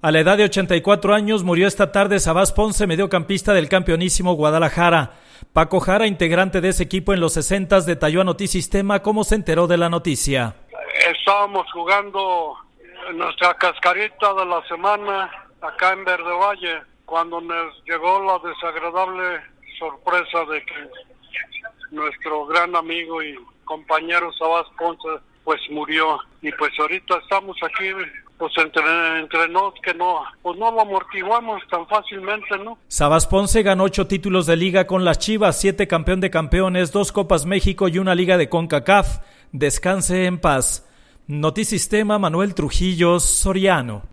A la edad de 84 años murió esta tarde Sabás Ponce, mediocampista del campeonísimo Guadalajara. Paco Jara, integrante de ese equipo en los 60s, detalló a Notisistema cómo se enteró de la noticia. Estábamos jugando nuestra cascarita de la semana acá en Verde Valle, cuando nos llegó la desagradable sorpresa de que nuestro gran amigo y compañero Sabás Ponce pues murió. Y pues ahorita estamos aquí pues entre nos que no lo amortiguamos tan fácilmente, ¿no? Sabás Ponce ganó 8 títulos de liga con las Chivas, 7 campeón de campeones, 2 Copas México y una liga de CONCACAF. Descanse en paz. Notisistema, Manuel Trujillo Soriano.